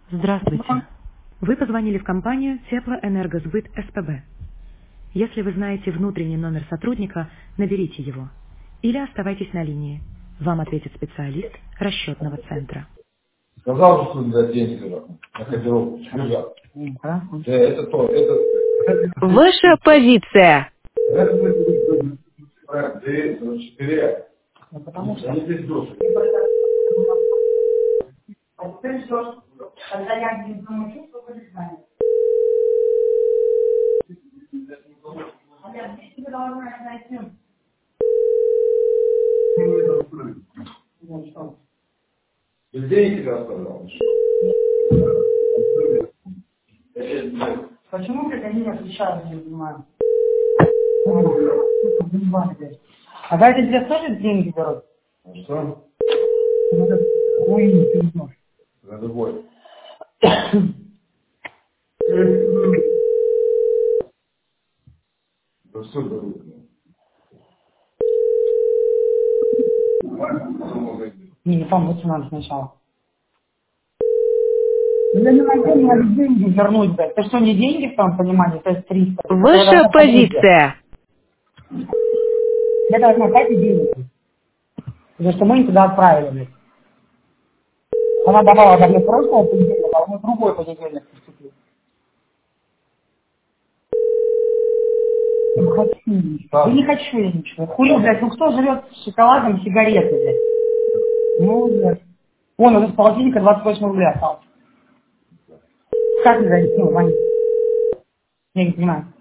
Здравствуйте. Вы позвонили в компанию Теплоэнергосбыт СПБ. Если вы знаете внутренний номер сотрудника, наберите его. Или оставайтесь на линии. Вам ответит специалист расчетного центра. Сказал, что за деньги на кодировку. Чужак. Да, это то, это... Ваша позиция. Это 4. Потому что они здесь души. Когда я не думаю, что будет знать. А я здесь тебе должна найти. Деньги тебя оставлял. Почему ты они не отвечают, не понимаю? А за это тебе тоже деньги берут? Что? Ой, не знаешь. За любой. Да все берут. Не помочь надо сначала. Я не могу, мне надо деньги вернуть, блядь. Это что, не деньги в том понимании? То есть 300. Ваша позиция. Я должна дать деньги. Потому что мы не туда отправили, блядь. Она давала до мне прошлого понедельника, а мы другой понедельник поступили. Не хочу ничего. Да не хочу я ничего. Хули, блядь, ну кто живет с шоколадом, сигареты, блядь? Ну, блядь. Вон, уже с полтинника 28 рублей осталось. Как не зайти? Ну, Ваня. Я не понимаю.